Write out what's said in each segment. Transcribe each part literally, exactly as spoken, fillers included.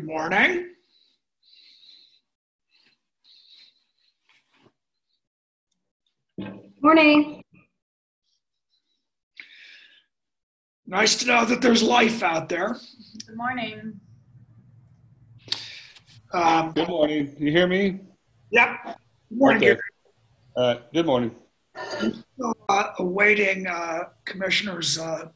Good morning. Morning. Nice to know that there's life out there. Good morning. Um, Good morning. You hear me? Yep. Good morning, Okay. Gary. All right. Good morning. Still, uh, awaiting uh, Commissioners uh,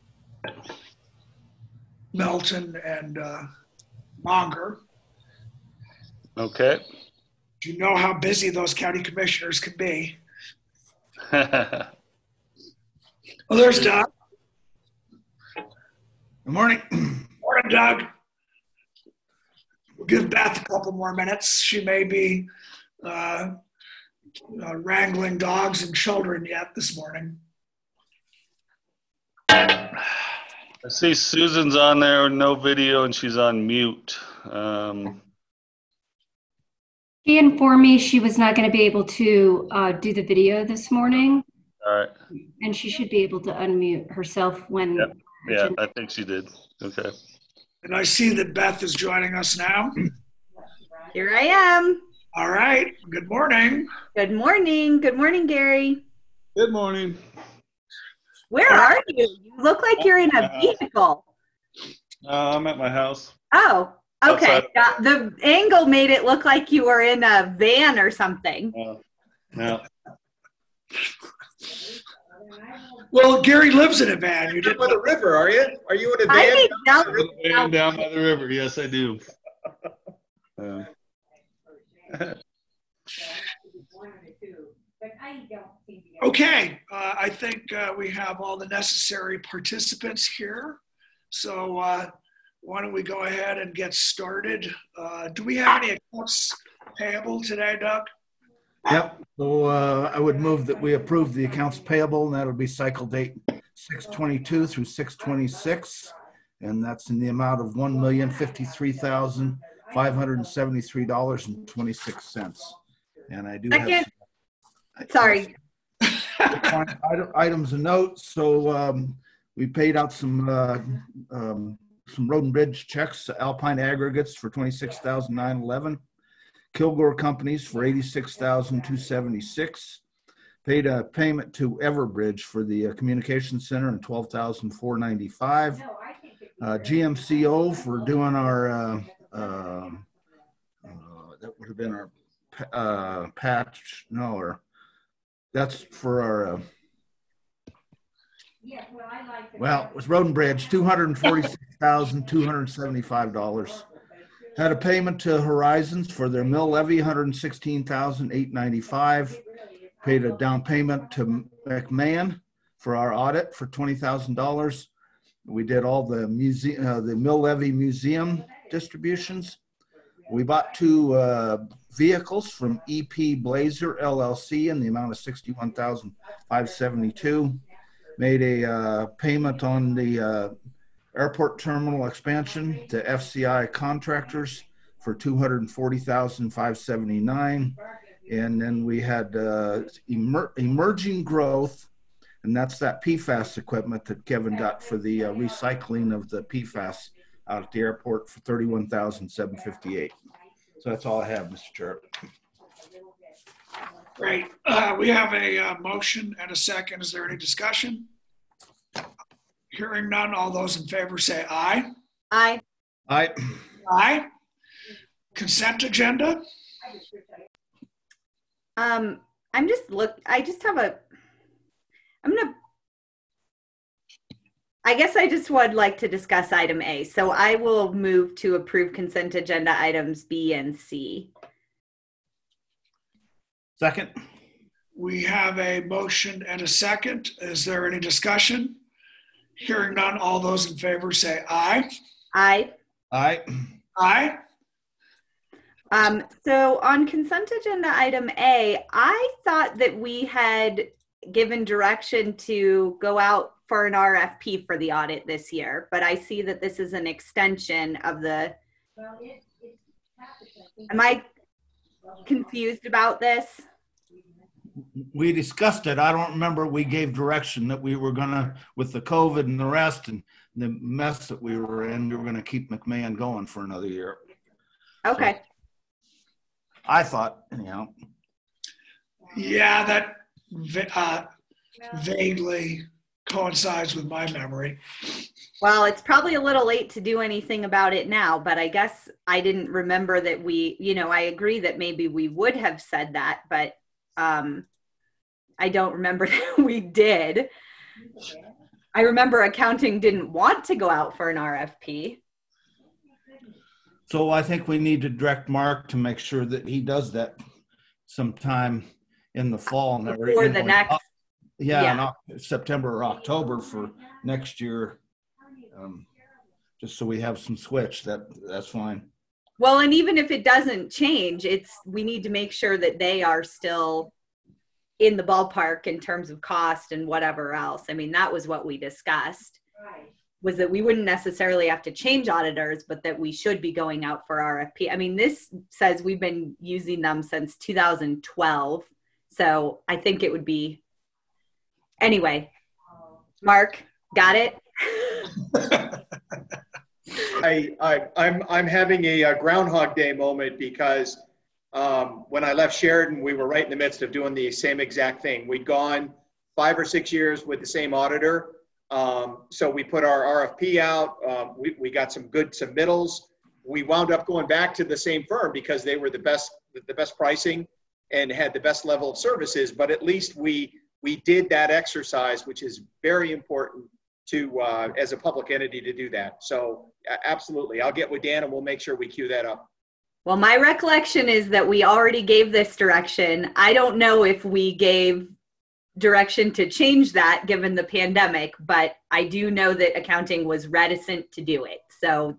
Melton and uh, Monger. Okay. You know how busy those county commissioners can be. Good Oh, there's Doug. Good morning. Morning, Doug. We'll give Beth a couple more minutes. She may be uh, uh, wrangling dogs and children yet this morning. I see Susan's on there, no video, and she's on mute. Um, She informed me she was not going to be able to uh, do the video this morning, all right. and she should be able to unmute herself when. Yep. Yeah, I think she did. Okay. And I see that Beth is joining us now. Here I am. All right. Good morning. Good morning. Good morning, Gary. Good morning. Where are you? You look like you're in a vehicle. Uh, I'm at my house. Oh, okay. Outside. Uh, the angle made it look like you were in a van or something. Uh, no. Well, Gary lives in a van. You Down didn't. by the river, are you? Are you in a I van? think down that- by the river? Down, down by the river. Yes, I do. Uh, Okay. Uh, I think uh, we have all the necessary participants here. So uh, why don't we go ahead and get started? Uh, do we have any accounts payable today, Doug? Yep. So uh, I would move that we approve the accounts payable, and that'll be cycle date six twenty-two through six twenty-six. And that's in the amount of one million fifty-three thousand five hundred seventy-three dollars and twenty-six cents. And I do Second. have some, Sorry. Item- items of note. So um, we paid out some uh, um, some road and bridge checks to Alpine Aggregates for twenty-six thousand nine hundred eleven. Kilgore Companies for eighty-six thousand two hundred seventy-six. Paid a payment to Everbridge for the uh, communication center and twelve thousand four hundred ninety-five. Uh, G M C O for doing our uh, uh, uh, that would have been our uh, patch. No, or that's for our. Uh, well, it was Road and Bridge, two hundred forty-six thousand two hundred seventy-five dollars. Had a payment to Horizons for their mill levy, one hundred sixteen thousand eight hundred ninety-five dollars. Paid a down payment to McMahon for our audit for twenty thousand dollars. We did all the museum, uh, the mill levy museum distributions. We bought two uh, vehicles from E P Blazer L L C in the amount of sixty-one thousand five hundred seventy-two dollars. Made a uh, payment on the uh, airport terminal expansion to F C I contractors for two hundred forty thousand five hundred seventy-nine dollars. And then we had uh, emer- emerging growth, and that's that P FAS equipment that Kevin got for the uh, recycling of the P FAS out at the airport for thirty-one thousand seven hundred fifty-eight dollars. So that's all I have, Mister Chair. Great. Uh, we have a uh, motion and a second. Is there any discussion? Hearing none, all those in favor say aye. I. Aye. Aye. Consent agenda? Um, I'm just look. I just have a. I'm gonna. I guess I just would like to discuss item A. So I will move to approve consent agenda items B and C. Second. We have a motion and a second. Is there any discussion? Hearing none, all those in favor say aye. I. Aye. Aye. Um, so on consent agenda item A, I thought that we had given direction to go out for an R F P for the audit this year, but I see that this is an extension of the. Am I confused about this? We discussed it. I don't remember we gave direction that we were gonna, with the COVID and the rest and the mess that we were in, we were gonna keep McMahon going for another year. Okay. So, I thought, anyhow. Yeah, that uh, vaguely coincides with my memory. Well, it's probably a little late to do anything about it now, but I guess I didn't remember that we, you know, I agree that maybe we would have said that, but um, I don't remember that we did. I remember accounting didn't want to go out for an R F P. So I think we need to direct Mark to make sure that he does that sometime in the fall. Before you the know, next. Yeah, Yeah. in Oc- September or October for next year. Um, just so we have some switch, that that's fine. Well, and even if it doesn't change, it's, we need to make sure that they are still in the ballpark in terms of cost and whatever else. I mean, that was what we discussed, was that we wouldn't necessarily have to change auditors, but that we should be going out for R F P. I mean, this says we've been using them since two thousand twelve. So I think it would be, anyway, Mark, got it? I, I, I'm, I'm having a, uh Groundhog Day moment because um, when I left Sheridan, we were right in the midst of doing the same exact thing. We'd gone five or six years with the same auditor. Um, so we put our R F P out. Um, we, we got some good submittals. We wound up going back to the same firm because they were the best, the best pricing and had the best level of services. But at least we, we did that exercise, which is very important to, uh, as a public entity, to do that. So absolutely. I'll get with Dan and we'll make sure we queue that up. Well, my recollection is that we already gave this direction. I don't know if we gave direction to change that given the pandemic, but I do know that accounting was reticent to do it. So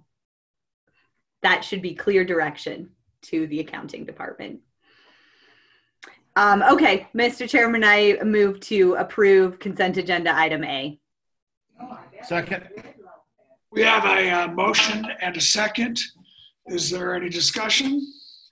that should be clear direction to the accounting department. Um, okay, Mister Chairman, I move to approve consent agenda item A. Second. We have a uh, motion and a second. Is there any discussion?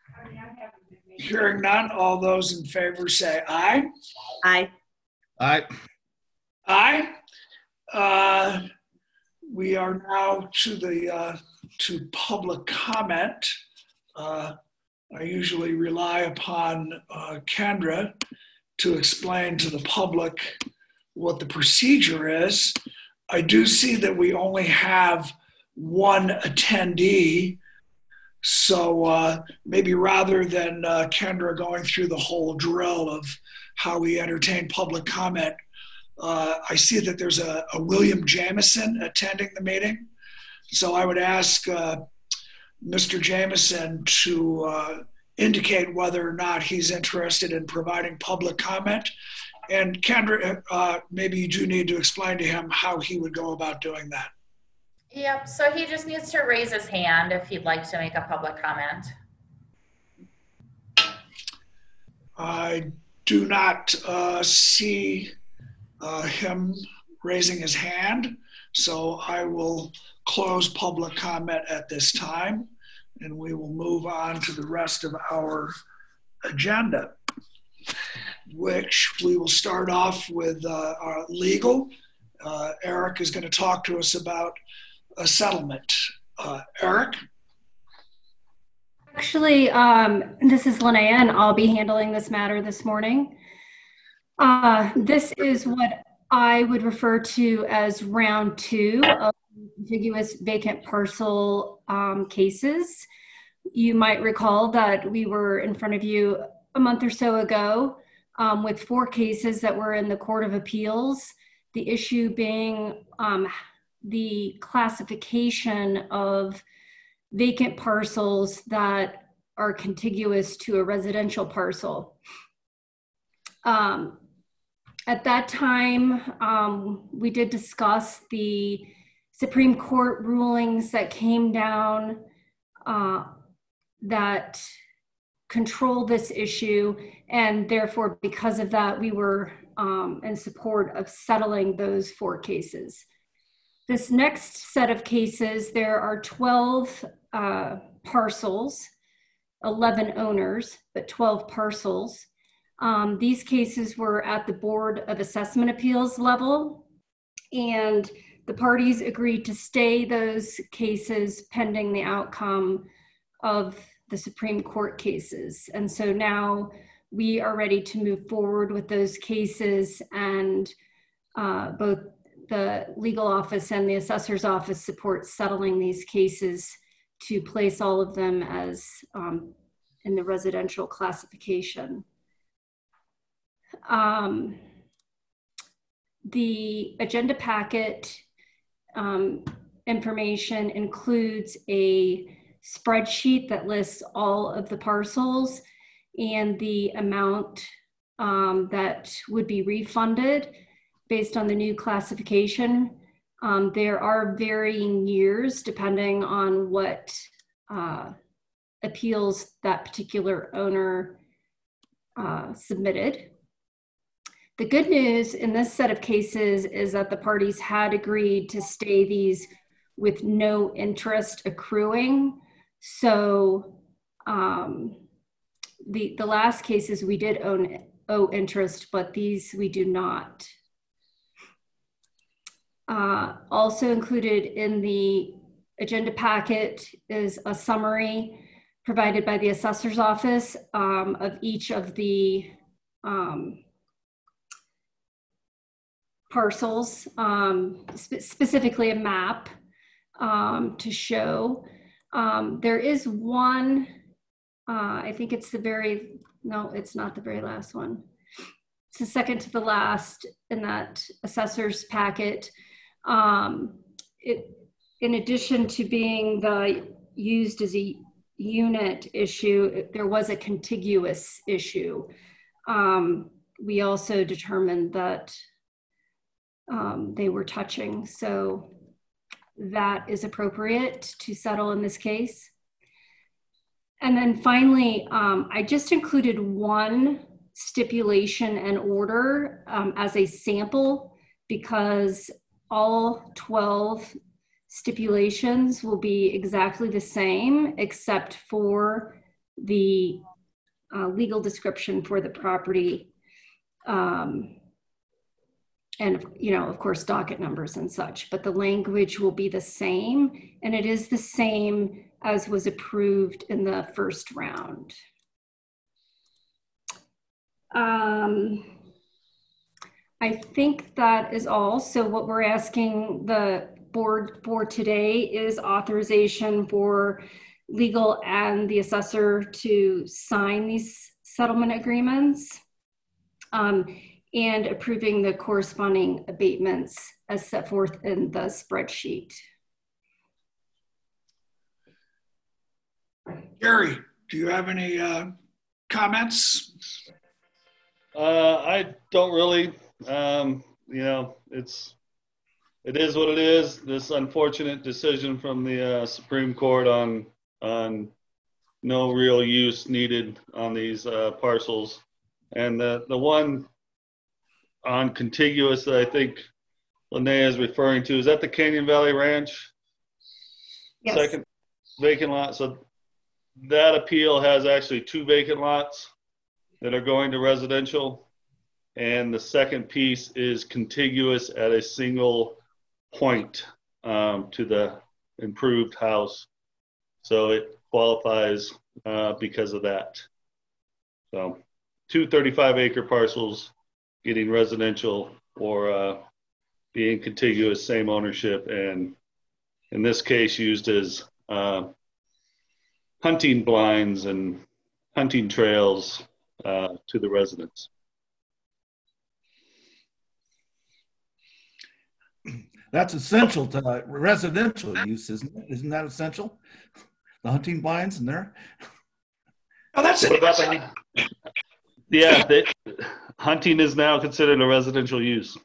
Hearing none, all those in favor say aye. Aye. Aye. Aye. Uh, we are now to the uh, to public comment. Uh, I usually rely upon uh, Kendra to explain to the public what the procedure is. I do see that we only have one attendee. So uh, maybe rather than uh, Kendra going through the whole drill of how we entertain public comment, uh, I see that there's a, a William Jameson attending the meeting. So I would ask uh, Mister Jameson to uh, indicate whether or not he's interested in providing public comment. And Kendra, uh, maybe you do need to explain to him how he would go about doing that. Yep, so he just needs to raise his hand if he'd like to make a public comment. I do not uh, see uh, him raising his hand, so I will close public comment at this time, and we will move on to the rest of our agenda, which we will start off with uh, our legal. Uh, Eric is going to talk to us about a settlement. Uh, Eric? Actually, um, this is Linnea, and I'll be handling this matter this morning. Uh, this is what I would refer to as round two of contiguous vacant parcel um, cases. You might recall that we were in front of you a month or so ago um, with four cases that were in the Court of Appeals. The issue being um, the classification of vacant parcels that are contiguous to a residential parcel. Um, at that time, um, we did discuss the Supreme Court rulings that came down uh, that control this issue, and therefore, because of that, we were um, in support of settling those four cases. This next set of cases, there are twelve uh, parcels, eleven owners, but twelve parcels. Um, these cases were at the Board of Assessment Appeals level, and the parties agreed to stay those cases pending the outcome of the Supreme Court cases. And so now we are ready to move forward with those cases, and uh, both the legal office and the assessor's office support settling these cases to place all of them as um, in the residential classification. Um, the agenda packet um, information includes a spreadsheet that lists all of the parcels and the amount um, that would be refunded based on the new classification. Um, there are varying years depending on what uh, appeals that particular owner uh, submitted. The good news in this set of cases is that the parties had agreed to stay these with no interest accruing. So um, the, the last cases we did own, owe interest, but these we do not. Uh, also included in the agenda packet is a summary provided by the assessor's office um, of each of the um, parcels, um, spe specifically a map um, to show. Um, there is one, uh, I think it's the very, no, it's not the very last one. It's the second to the last in that assessor's packet. Um, it, in addition to being the used as a unit issue, there was a contiguous issue. Um, we also determined that um, they were touching, so that is appropriate to settle in this case. And then finally, um, I just included one stipulation and order um, as a sample, because all twelve stipulations will be exactly the same except for the uh, legal description for the property. Um, and, you know, of course, docket numbers and such, but the language will be the same, and it is the same as was approved in the first round. Um, I think that is all. So what we're asking the board for today is authorization for legal and the assessor to sign these settlement agreements um, and approving the corresponding abatements as set forth in the spreadsheet. Gary, do you have any uh, comments? Uh, I don't really. Um, you know, it's it is what it is. This unfortunate decision from the uh, Supreme Court on on no real use needed on these uh, parcels, and the the one on contiguous that I think Linnea is referring to, is that the Canyon Valley Ranch? Yes. Second vacant lot. So that appeal has actually two vacant lots that are going to residential. And the second piece is contiguous at a single point um, to the improved house. So it qualifies uh, because of that. So two thirty-five acre parcels getting residential or uh, being contiguous, same ownership, and in this case used as uh, hunting blinds and hunting trails uh, to the residents. That's essential to uh, residential use, isn't it? Isn't that essential? The hunting blinds in there? Oh, that's What it. about the, yeah, they, hunting is now considered a residential use.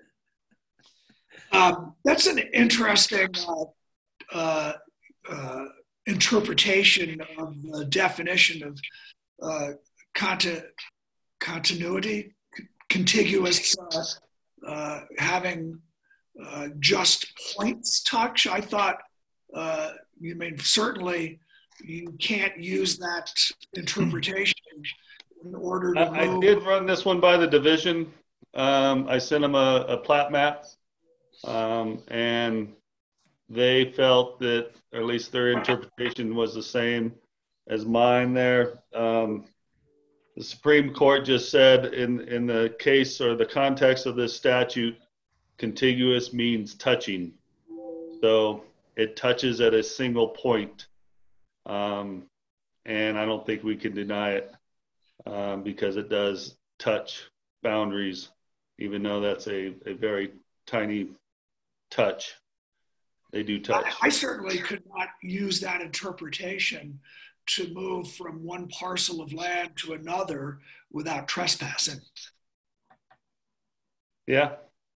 Um, that's an interesting uh, uh, uh, interpretation of the definition of uh, conti continuity, contiguous, uh, uh, having uh, just points touch. I thought, uh, you mean, certainly you can't use that interpretation in order to I, I move. did run this one by the division. Um, I sent them a, a plat map, um, and they felt that, or at least their interpretation was the same as mine there. Um, the Supreme Court just said in, in the case or the context of this statute, contiguous means touching. So it touches at a single point. Um, and I don't think we can deny it um, because it does touch boundaries, even though that's a, a very tiny touch. They do touch. I, I certainly could not use that interpretation to move from one parcel of land to another without trespassing. Yeah.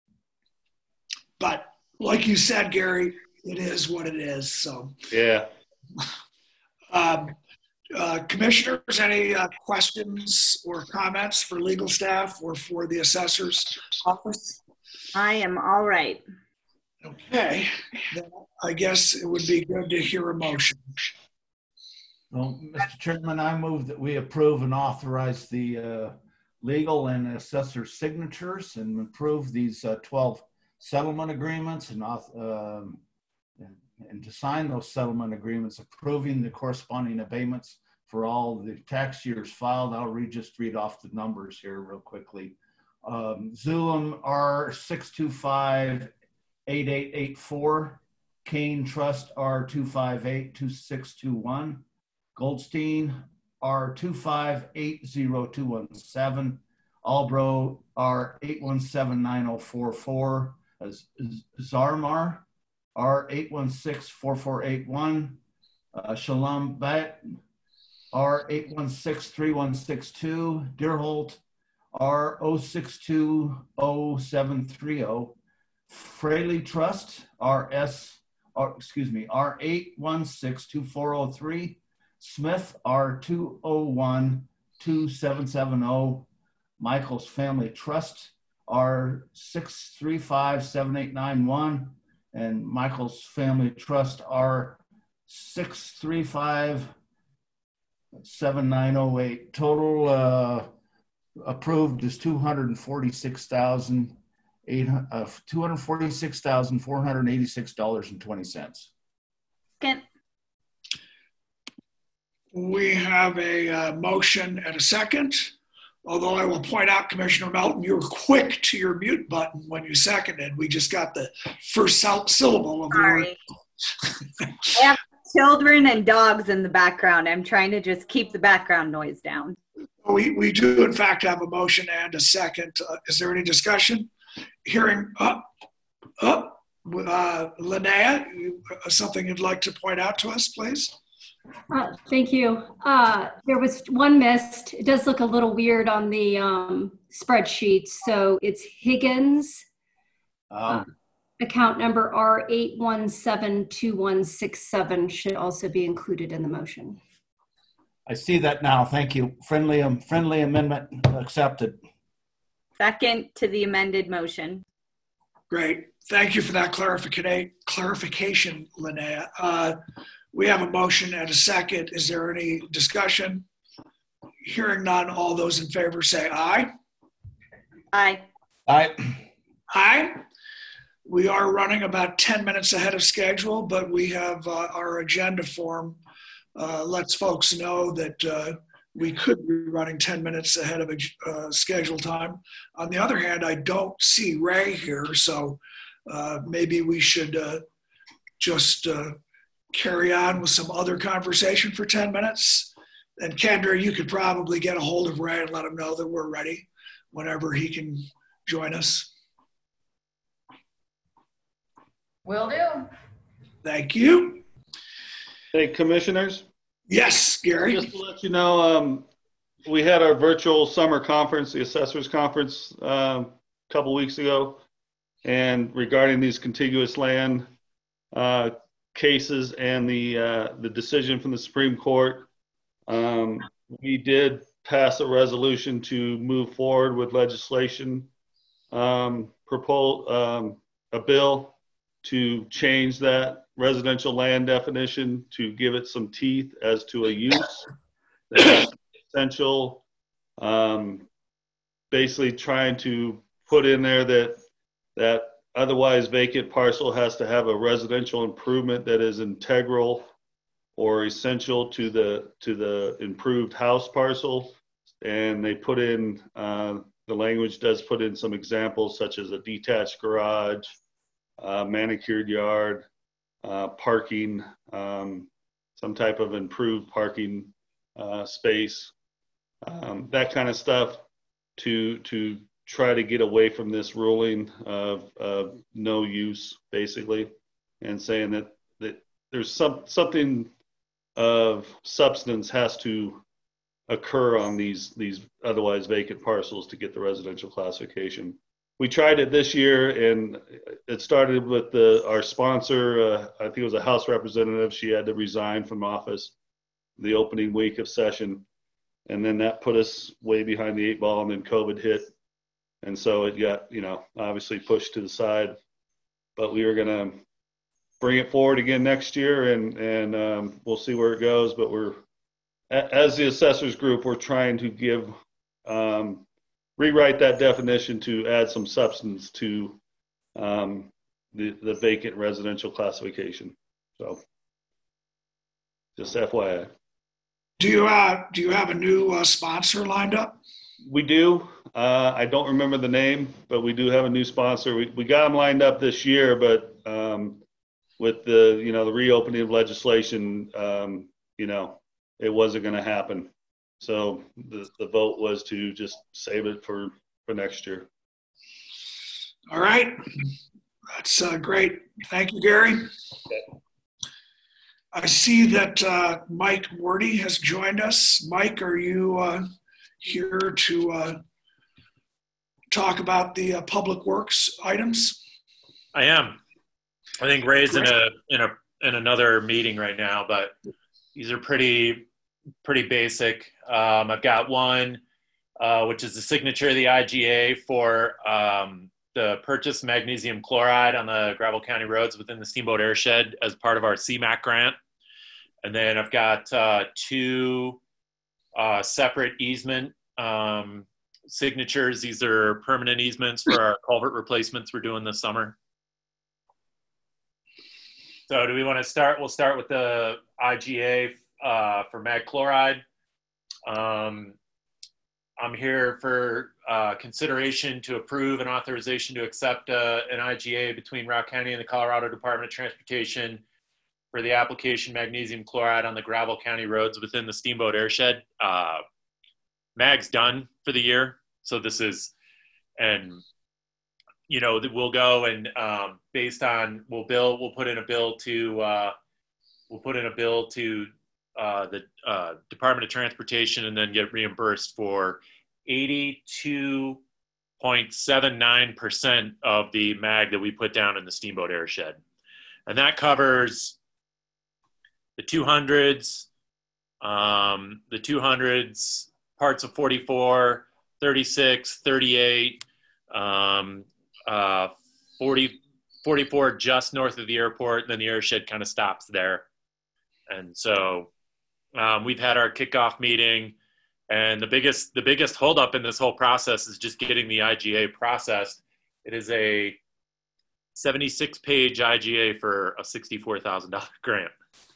But like you said, Gary, it is what it is. So, yeah. Um, uh, commissioners, any uh, questions or comments for legal staff or for the assessor's office? I am all right. Okay, then I guess it would be good to hear a motion. Well, Mister Chairman, I move that we approve and authorize the uh, legal and assessor signatures and approve these uh, twelve settlement agreements and, uh, and, and to sign those settlement agreements, approving the corresponding abatements for all the tax years filed. I'll read, just read off the numbers here real quickly. Um, Zulum R six two five eight eight eight four, Kane Trust R two five eight two six two one, Goldstein R two five eight zero two one seven, Albro R eight one seven nine zero four four, Zarmar R eight one six four four eight one, uh, Shalom Bet R eight one six three one six two, Deerholt R zero six two zero seven three zero, Fraley Trust R S, or excuse me, R eight one six two four zero three, Smith R two zero one two seven seven zero, Michael's Family Trust R six three five seven eight nine one, and Michael's Family Trust R six three five seven nine zero eight. Total uh, approved is two hundred forty-six thousand eight uh, two hundred forty-six thousand four hundred eighty-six dollars and twenty cents. Second. We have a uh, motion and a second. Although I will point out, Commissioner Melton, you were quick to your mute button when you seconded. We just got the first syllable of the Sorry. word. I have children and dogs in the background. I'm trying to just keep the background noise down. We, we do, in fact, have a motion and a second. Uh, is there any discussion? Hearing up, up, uh, Linnea, you, uh, something you'd like to point out to us, please? Uh, thank you. Uh, there was one missed. It does look a little weird on the um, spreadsheet. So it's Higgins, Um, uh, account number R eight one seven two one six seven should also be included in the motion. I see that now. Thank you. Friendly, um, friendly amendment accepted. Second to the amended motion. Great. Thank you for that clarification, clarification, Linnea. Uh, we have a motion and a second. Is there any discussion? Hearing none, all those in favor say aye. Aye. Aye. Aye. We are running about ten minutes ahead of schedule, but we have uh, our agenda form uh, lets folks know that uh, we could be running ten minutes ahead of uh, schedule time. On the other hand, I don't see Ray here, so uh, maybe we should uh, just uh, carry on with some other conversation for ten minutes. And Kendra, you could probably get a hold of Ray and let him know that we're ready whenever he can join us. Will do. Thank you. Hey, commissioners. Yes, Gary. Just to let you know, um, we had our virtual summer conference, the assessors conference, um, a couple weeks ago, and regarding these contiguous land uh, cases and the uh, the decision from the Supreme Court, um, we did pass a resolution to move forward with legislation, um, propose um, a bill to change that residential land definition to give it some teeth as to a use that has essential um, basically trying to put in there that that otherwise vacant parcel has to have a residential improvement that is integral or essential to the to the improved house parcel. And they put in, uh, the language does put in some examples such as a detached garage, uh, manicured yard, uh, parking, um, some type of improved parking uh, space, um, that kind of stuff to to try to get away from this ruling of, of no use, basically, and saying that, that there's some something of substance has to occur on these these otherwise vacant parcels to get the residential classification. We tried it this year, and it started with the our sponsor. Uh, I think it was a House representative. She had to resign from office the opening week of session, and then that put us way behind the eight ball. And then COVID hit, and so it got, you know, obviously pushed to the side. But we were gonna bring it forward again next year, and and um, we'll see where it goes. But we're, as the assessors group, we're trying to give, um, rewrite that definition to add some substance to um, the, the vacant residential classification. So just F Y I. Do you, uh, do you have a new uh, sponsor lined up? We do. Uh, I don't remember the name, but we do have a new sponsor. We, we got them lined up this year, but um, with the, you know, the reopening of legislation, um, you know, it wasn't going to happen. So the, the vote was to just save it for, for next year. All right. That's uh, great. Thank you, Gary. Okay. I see that uh, Mike Morty has joined us. Mike, are you uh, here to uh, talk about the uh, public works items? I am. I think Ray's in a in a in another meeting right now, but these are pretty pretty basic. Um, I've got one, uh, which is the signature of the I G A for um, the purchase of magnesium chloride on the Gravel County roads within the Steamboat Airshed as part of our C MAC grant. And then I've got uh, two uh, separate easement um, signatures. These are permanent easements for our culvert replacements we're doing this summer. So do we want to start? We'll start with the I G A uh, for mag chloride. Um, I'm here for uh, consideration to approve an authorization to accept uh, an I G A between Route County and the Colorado Department of Transportation for the application magnesium chloride on the Gravel County roads within the Steamboat Airshed. Uh, Mag's done for the year. So this is, and you know, we'll go and um, based on, we'll bill, we'll put in a bill to, uh, we'll put in a bill to uh, the uh, Department of Transportation and then get reimbursed for eighty-two point seven nine percent of the mag that we put down in the Steamboat Airshed. And that covers the two hundreds, um, the two hundreds, parts of forty-four, thirty-six, thirty-eight, um, uh, forty, forty-four just north of the airport, and then the airshed kind of stops there. And so um, we've had our kickoff meeting, and the biggest the biggest holdup in this whole process is just getting the I G A processed. It is a seventy-six page I G A for a sixty-four thousand dollar grant.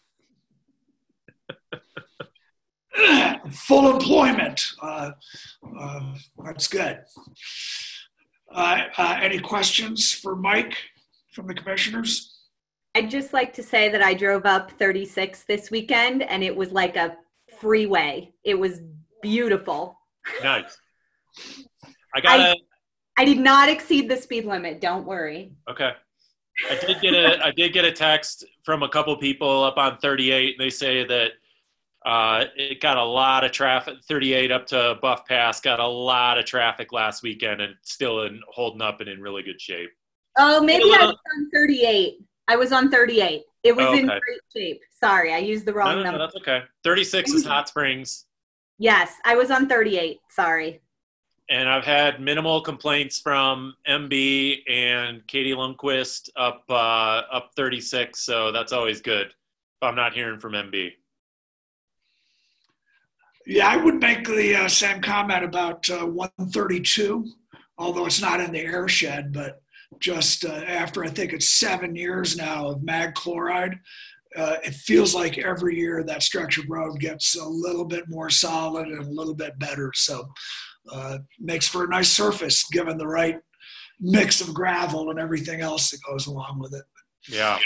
Full employment. Uh, uh, that's good. Uh, uh, any questions for Mike from the commissioners? I'd just like to say that I drove up thirty-six this weekend and it was like a freeway. It was beautiful. Nice. I got I, I did not exceed the speed limit. Don't worry. Okay. I did get a I did get a text from a couple people up on thirty-eight. And they say that uh, it got a lot of traffic. thirty-eight up to Buff Pass got a lot of traffic last weekend, and still in holding up and in really good shape. Oh, maybe I was on thirty-eight. I was on thirty-eight. It was oh, okay. in great shape. Sorry, I used the wrong no, no, number. No, that's okay. thirty-six is Hot Springs. Yes, I was on thirty-eight. Sorry. And I've had minimal complaints from M B and Katie Lundquist up uh, up thirty-six, so that's always good if I'm not hearing from M B. Yeah, I would make the uh, same comment about uh, one thirty-two, although it's not in the airshed, but just uh, after I think it's seven years now of mag chloride, uh, it feels like every year that stretch of road gets a little bit more solid and a little bit better. So uh, makes for a nice surface given the right mix of gravel and everything else that goes along with it. Yeah.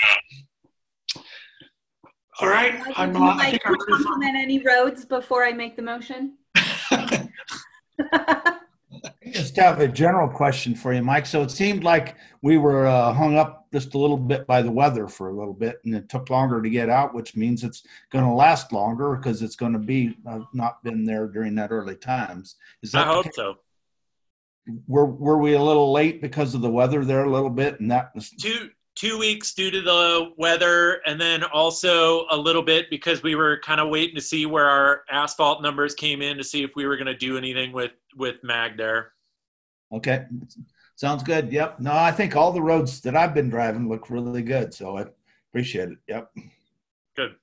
All right. Would I'm, you uh, I like think to I'm ready for- compliment any roads before I make the motion? I just have a general question for you, Mike. So it seemed like we were uh, hung up just a little bit by the weather for a little bit, and it took longer to get out, which means it's going to last longer because it's going to be uh, not been there during that early times. Is that I hope so. Were were we a little late because of the weather there a little bit, and that was Two two weeks due to the weather, and then also a little bit because we were kind of waiting to see where our asphalt numbers came in to see if we were going to do anything with with mag there. okay? Sounds good. Yep. No, I think all the roads that I've been driving look really good, so I appreciate it. Yep. Good.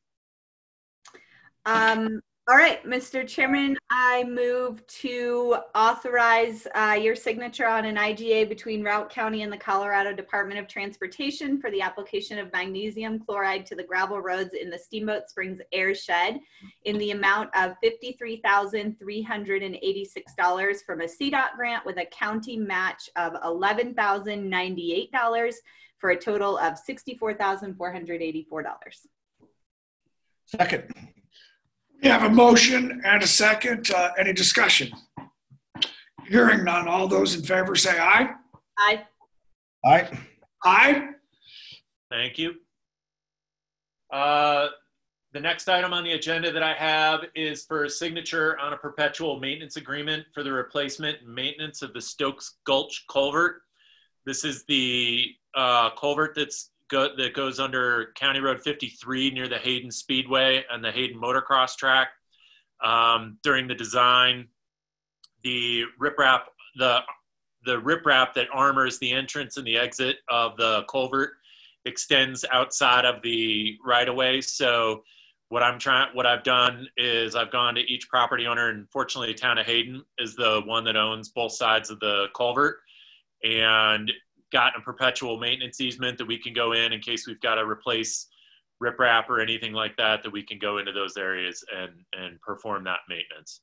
Um, all right, Mister Chairman, I move to authorize uh, your signature on an I G A between Routt County and the Colorado Department of Transportation for the application of magnesium chloride to the gravel roads in the Steamboat Springs airshed in the amount of fifty-three thousand three hundred eighty-six dollars from a C DOT grant with a county match of eleven thousand ninety-eight dollars for a total of sixty-four thousand four hundred eighty-four dollars. Second. We have a motion and a second. Uh, any discussion? Hearing none. All those in favor say aye. Aye. Aye. Aye. Thank you. Uh, the next item on the agenda that I have is for a signature on a perpetual maintenance agreement for the replacement and maintenance of the Stokes Gulch culvert. This is the uh, culvert that's go that goes under County Road fifty-three near the Hayden Speedway and the Hayden motocross track. Um, during the design, the riprap, the the riprap that armors the entrance and the exit of the culvert extends outside of the right-of-way. So what I'm trying, what I've done is I've gone to each property owner, and fortunately, the town of Hayden is the one that owns both sides of the culvert, and gotten a perpetual maintenance easement that we can go in in case we've got to replace riprap or anything like that, that we can go into those areas and, and perform that maintenance.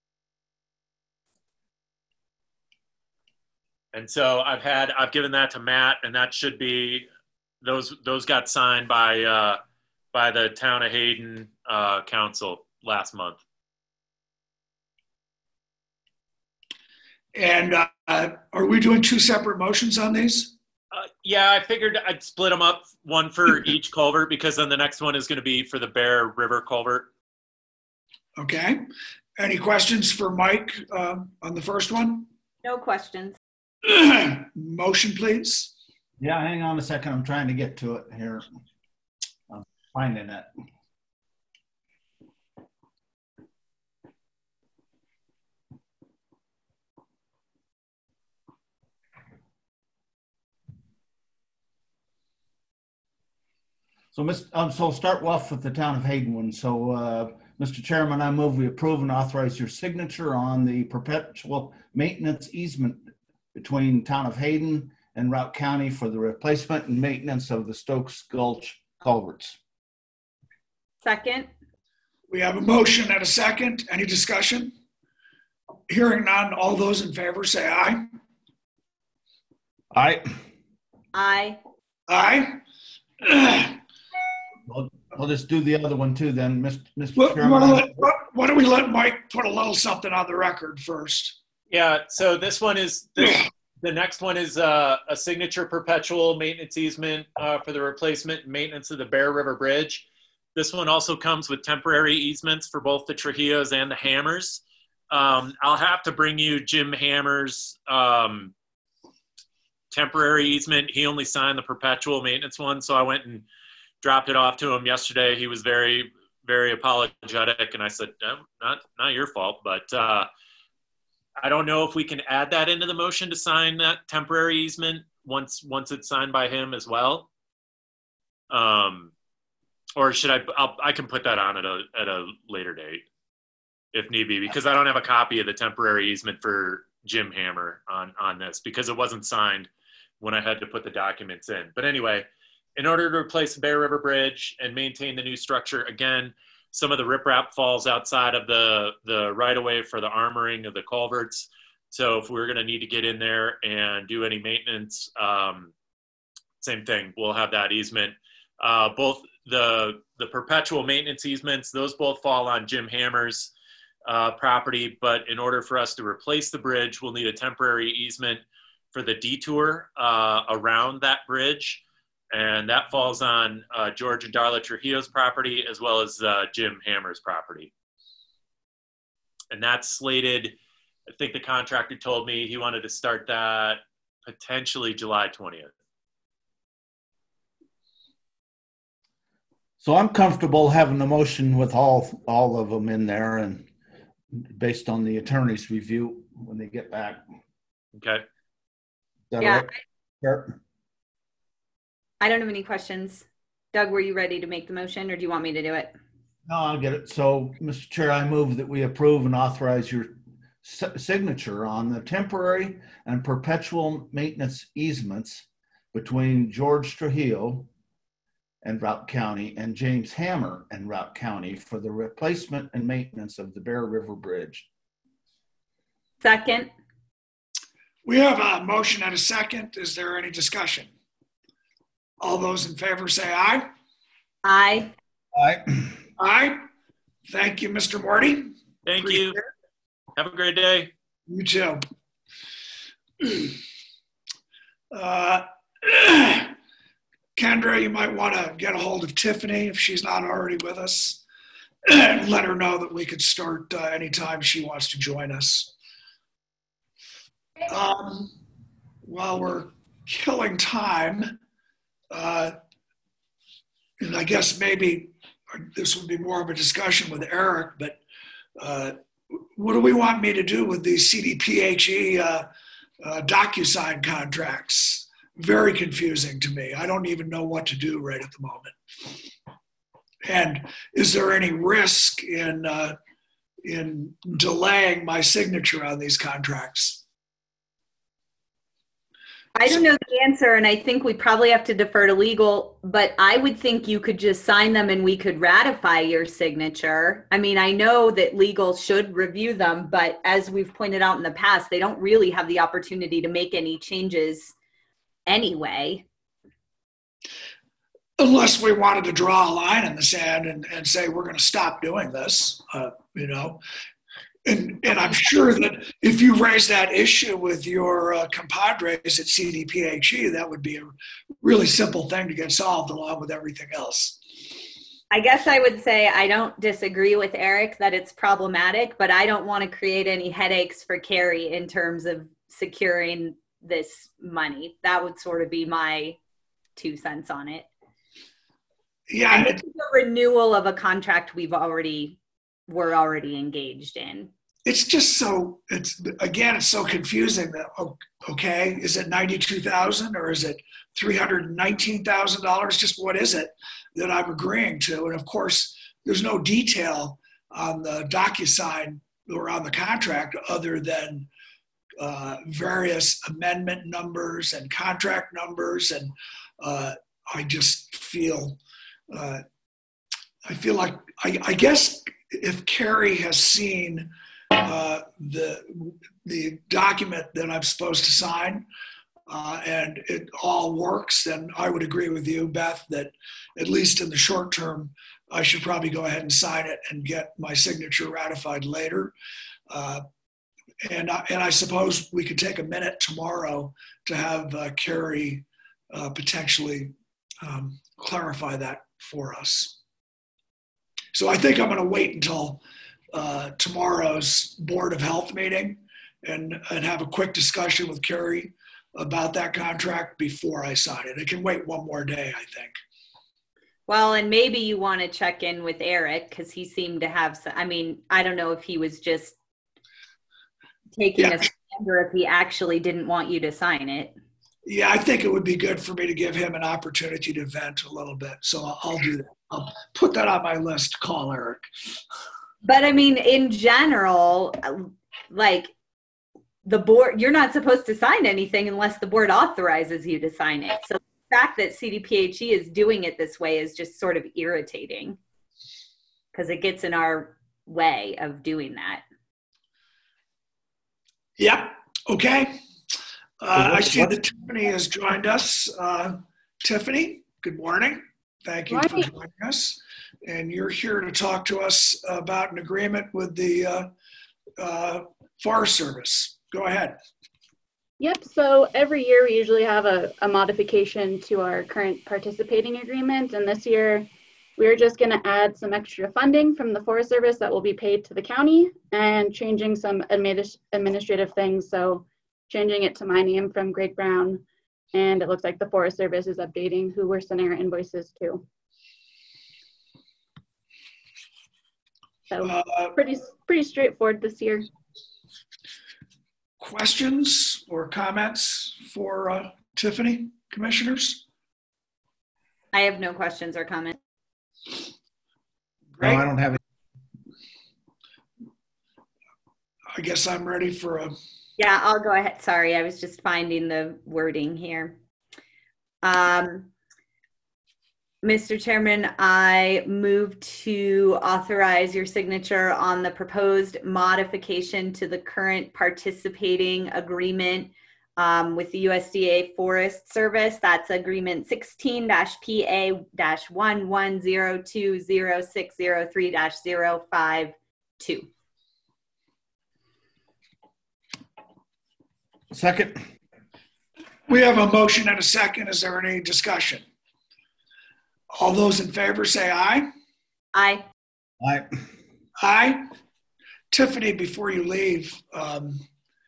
And so I've had, I've given that to Matt, and that should be, those, those got signed by, uh, by the town of Hayden uh, council last month. And uh, are we doing two separate motions on these? Uh, yeah, I figured I'd split them up, one for each culvert, because then the next one is going to be for the Bear River culvert. Okay. Any questions for Mike uh, on the first one? No questions. Motion, please. Yeah, hang on a second. I'm trying to get to it here. I'm finding it. So, Mister Um, so start off with the town of Hayden one. So, uh, Mister Chairman, I move we approve and authorize your signature on the perpetual maintenance easement between town of Hayden and Routt County for the replacement and maintenance of the Stokes Gulch culverts. Second. We have a motion and a second. Any discussion? Hearing none. All those in favor say aye. Aye. Aye. Aye. We'll, we'll just do the other one too then, Mister Mister What, Chairman. what, what, why don't we let Mike put a little something on the record first? Yeah, so this one is, this, the next one is uh, a signature perpetual maintenance easement uh, for the replacement and maintenance of the Bear River Bridge. This one also comes with temporary easements for both the Trujillos and the Hammers. Um, I'll have to bring you Jim Hammer's um, temporary easement. He only signed the perpetual maintenance one, so I went and dropped it off to him yesterday. He was very, very apologetic, and I said, no, not, not your fault, but uh, I don't know if we can add that into the motion to sign that temporary easement once once it's signed by him as well. Um, or should I? I'll, I can put that on at a at a later date if need be, because I don't have a copy of the temporary easement for Jim Hammer on, on this because it wasn't signed when I had to put the documents in. But anyway, in order to replace the Bear River Bridge and maintain the new structure, again, some of the riprap falls outside of the, the right-of-way for the armoring of the culverts. So if we're gonna need to get in there and do any maintenance, um, same thing, we'll have that easement. Uh, both the, the perpetual maintenance easements, those both fall on Jim Hammer's uh, property, but in order for us to replace the bridge, we'll need a temporary easement for the detour uh, around that bridge. And that falls on uh, George and Darla Trujillo's property, as well as uh, Jim Hammer's property. And that's slated, I think the contractor told me he wanted to start that potentially July twentieth. So I'm comfortable having the motion with all, all of them in there and based on the attorney's review when they get back. Okay. Is that Yeah. right? Sure. I don't have any questions. Doug, were you ready to make the motion or do you want me to do it? No, I'll get it. So, Mister Chair, I move that we approve and authorize your si- signature on the temporary and perpetual maintenance easements between George Trujillo and Routt County and James Hammer and Routt County for the replacement and maintenance of the Bear River Bridge. Second. We have a motion and a second. Is there any discussion? All those in favor say aye. Aye. Aye. Aye. Thank you, Mister Morty. Thank Appreciate you. it. Have a great day. You too. Uh, Kendra, you might want to get a hold of Tiffany if she's not already with us. And let her know that we could start uh, anytime she wants to join us. Um, while we're killing time, uh, and I guess maybe this would be more of a discussion with Eric, but uh, what do we want me to do with these C D P H E uh, uh, DocuSign contracts? Very confusing to me. I don't even know what to do right at the moment. And is there any risk in uh, in delaying my signature on these contracts? I don't know the answer, and I think we probably have to defer to legal, but I would think you could just sign them and we could ratify your signature. I mean, I know that legal should review them, but as we've pointed out in the past, they don't really have the opportunity to make any changes anyway. Unless we wanted to draw a line in the sand and, and say, we're going to stop doing this, uh, you know. And, and I'm sure that if you raise that issue with your uh, compadres at C D P H E, that would be a really simple thing to get solved along with everything else. I guess I would say I don't disagree with Eric that it's problematic, but I don't want to create any headaches for Carrie in terms of securing this money. That would sort of be my two cents on it. Yeah. And this is a renewal of a contract we've already, we're already engaged in. It's just so, it's again, it's so confusing that, okay, is it ninety-two thousand dollars or is it three hundred nineteen thousand dollars? Just what is it that I'm agreeing to? And of course, there's no detail on the DocuSign or on the contract other than uh, various amendment numbers and contract numbers. And uh, I just feel, uh, I feel like, I, I guess if Carrie has seen uh, the, the document that I'm supposed to sign uh, and it all works, then I would agree with you, Beth, that at least in the short term, I should probably go ahead and sign it and get my signature ratified later. Uh, and, I, and I suppose we could take a minute tomorrow to have uh, Carrie uh, potentially um, clarify that for us. So I think I'm going to wait until uh, tomorrow's Board of Health meeting and, and have a quick discussion with Carrie about that contract before I sign it. It can wait one more day, I think. Well, and maybe you want to check in with Eric because he seemed to have some, I mean, I don't know if he was just taking Yeah. a stand or if he actually didn't want you to sign it. Yeah, I think it would be good for me to give him an opportunity to vent a little bit. So I'll, I'll do that. I'll put that on my list to call Eric. But I mean, in general, like the board, you're not supposed to sign anything unless the board authorizes you to sign it. So the fact that C D P H E is doing it this way is just sort of irritating because it gets in our way of doing that. Yep. Okay. Uh, I see that Tiffany has joined us. Uh, Tiffany, good morning. Thank you for joining us. And you're here to talk to us about an agreement with the uh, uh, Forest Service. Go ahead. Yep, so every year we usually have a, a modification to our current participating agreement. And this year we're just gonna add some extra funding from the Forest Service that will be paid to the county and changing some administ administrative things. So changing it to my name from Greg Brown. And it looks like the Forest Service is updating who we're sending our invoices to. So uh, pretty, pretty straightforward this year. Questions or comments for uh, Tiffany, commissioners? I have no questions or comments. Great. No, I don't have any. I guess I'm ready for a... Yeah, I'll go ahead. Sorry, I was just finding the wording here. Um, Mister Chairman, I move to authorize your signature on the proposed modification to the current participating agreement um, with the U S D A Forest Service. That's agreement sixteen P A one one zero two zero six zero three zero five two. Second. We have a motion and a second. Is there any discussion? All those in favor say aye. Aye. Aye. Aye. Tiffany, before you leave, um,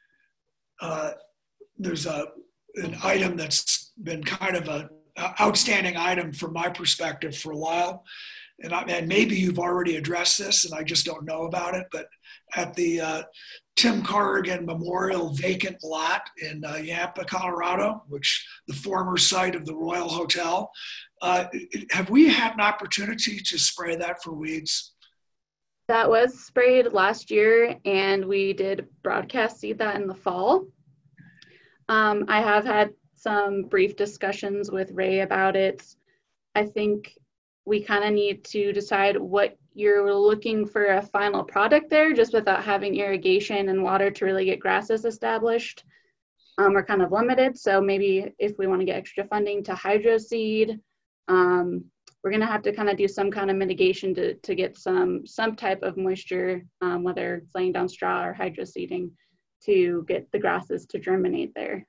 uh, there's a an item that's been kind of a, a outstanding item from my perspective for a while. And, I, and maybe you've already addressed this and I just don't know about it, but at the uh, Tim Corrigan Memorial vacant lot in uh, Yampa, Colorado, which the former site of the Royal Hotel, uh, have we had an opportunity to spray that for weeds? That was sprayed last year and we did broadcast seed that in the fall. Um, I have had some brief discussions with Ray about it. I think we kind of need to decide what you're looking for a final product there, just without having irrigation and water to really get grasses established. Um, we're kind of limited, so maybe if we want to get extra funding to hydro seed, um, we're going to have to kind of do some kind of mitigation to, to get some some type of moisture, um, whether it's laying down straw or hydro seeding, to get the grasses to germinate there.